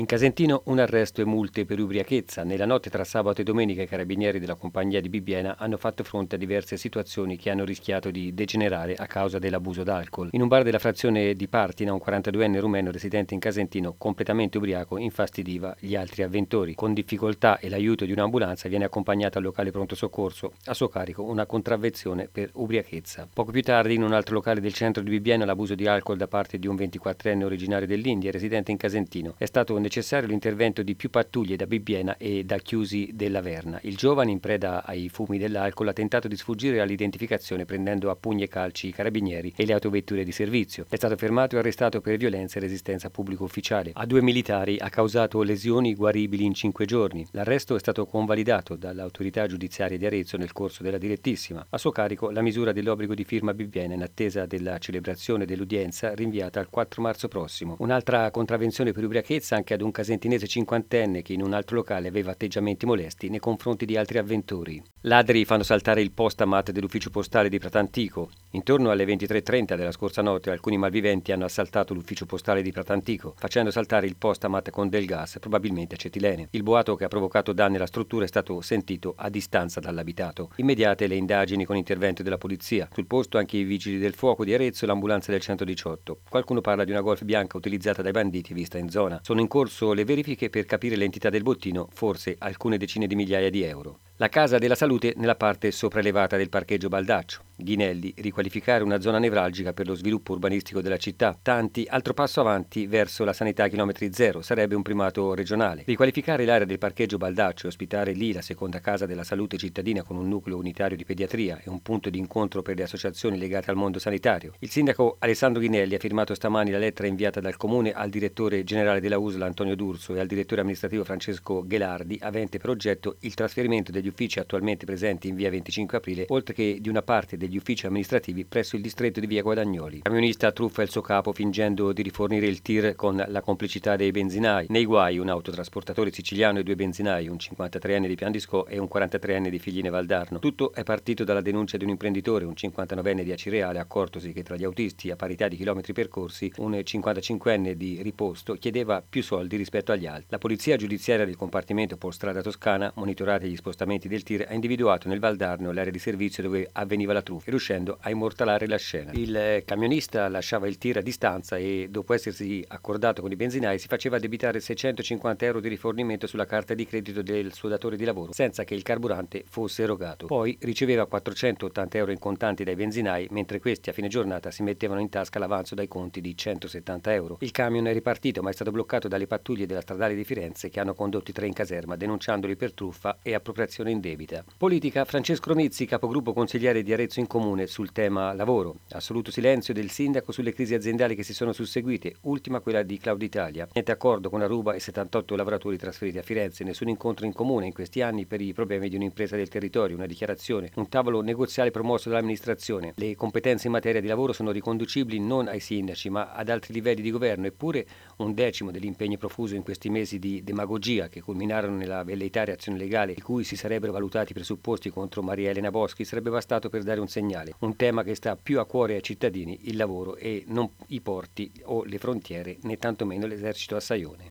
In Casentino un arresto e multe per ubriachezza. Nella notte tra sabato e domenica i carabinieri della compagnia di Bibbiena hanno fatto fronte a diverse situazioni che hanno rischiato di degenerare a causa dell'abuso d'alcol. In un bar della frazione di Partina un 42enne rumeno residente in Casentino completamente ubriaco infastidiva gli altri avventori. Con difficoltà e l'aiuto di un'ambulanza viene accompagnata al locale pronto soccorso, a suo carico una contravvenzione per ubriachezza. Poco più tardi in un altro locale del centro di Bibbiena l'abuso di alcol da parte di un 24enne originario dell'India residente in Casentino. È stato necessario l'intervento di più pattuglie da Bibbiena e da Chiusi della Verna. Il giovane, in preda ai fumi dell'alcol, ha tentato di sfuggire all'identificazione prendendo a pugni e calci i carabinieri e le autovetture di servizio. È stato fermato e arrestato per violenza e resistenza pubblico ufficiale. A 2 militari ha causato lesioni guaribili in 5 giorni. L'arresto è stato convalidato dall'autorità giudiziaria di Arezzo nel corso della direttissima. A suo carico la misura dell'obbligo di firma a Bibbiena in attesa della celebrazione dell'udienza rinviata al 4 marzo prossimo. Un'altra contravvenzione per ubriachezza anche ad un casentinese cinquantenne che in un altro locale aveva atteggiamenti molesti nei confronti di altri avventori. Ladri fanno saltare il postamat dell'ufficio postale di Pratantico. Intorno alle 23:30 della scorsa notte alcuni malviventi hanno assaltato l'ufficio postale di Pratantico, facendo saltare il postamat con del gas, probabilmente acetilene. Il boato che ha provocato danni alla struttura è stato sentito a distanza dall'abitato. Immediate le indagini con intervento della polizia. Sul posto anche i vigili del fuoco di Arezzo e l'ambulanza del 118. Qualcuno parla di una Golf bianca utilizzata dai banditi vista in zona. Sono in corso le verifiche per capire l'entità del bottino, forse alcune decine di migliaia di euro. La Casa della Salute nella parte sopraelevata del parcheggio Baldaccio. Ghinelli, riqualificare una zona nevralgica per lo sviluppo urbanistico della città. Tanti, altro passo avanti verso la sanità a chilometri zero, sarebbe un primato regionale. Riqualificare l'area del parcheggio Baldaccio e ospitare lì la seconda Casa della Salute cittadina con un nucleo unitario di pediatria e un punto di incontro per le associazioni legate al mondo sanitario. Il sindaco Alessandro Ghinelli ha firmato stamani la lettera inviata dal comune al direttore generale della USL Antonio D'Urso e al direttore amministrativo Francesco Ghelardi, avente per oggetto il trasferimento degli uffici attualmente presenti in via 25 aprile, oltre che di una parte degli uffici amministrativi presso il distretto di via Guadagnoli. Il camionista truffa il suo capo fingendo di rifornire il tir con la complicità dei benzinai. Nei guai un autotrasportatore siciliano e 2 benzinai, un 53enne di Piandisco e un 43enne di Figline Valdarno. Tutto è partito dalla denuncia di un imprenditore, un 59enne di Acireale, accortosi che tra gli autisti a parità di chilometri percorsi un 55enne di Riposto chiedeva più soldi rispetto agli altri. La polizia giudiziaria del compartimento Polstrada Toscana, monitorati gli spostamenti del tir, ha individuato nel Valdarno l'area di servizio dove avveniva la truffa, riuscendo a immortalare la scena. Il camionista lasciava il tir a distanza e, dopo essersi accordato con i benzinai, si faceva addebitare 650 euro di rifornimento sulla carta di credito del suo datore di lavoro, senza che il carburante fosse erogato. Poi riceveva 480 euro in contanti dai benzinai, mentre questi a fine giornata si mettevano in tasca l'avanzo dai conti di 170 euro. Il camion è ripartito, ma è stato bloccato dalle pattuglie della stradale di Firenze che hanno condotto i 3 in caserma, denunciandoli per truffa e appropriazione indebita. Politica, Francesco Romizzi, capogruppo consigliere di Arezzo in Comune sul tema lavoro. Assoluto silenzio del sindaco sulle crisi aziendali che si sono susseguite, ultima quella di Cloud Italia. Niente accordo con Aruba e 78 lavoratori trasferiti a Firenze, nessun incontro in comune in questi anni per i problemi di un'impresa del territorio, una dichiarazione, un tavolo negoziale promosso dall'amministrazione. Le competenze in materia di lavoro sono riconducibili non ai sindaci ma ad altri livelli di governo, eppure un decimo dell'impegno profuso in questi mesi di demagogia che culminarono nella velleitaria azione legale di cui si sarebbero valutati i presupposti contro Maria Elena Boschi sarebbe bastato per dare un segnale, un tema che sta più a cuore ai cittadini, il lavoro e non i porti o le frontiere né tantomeno l'esercito assaione.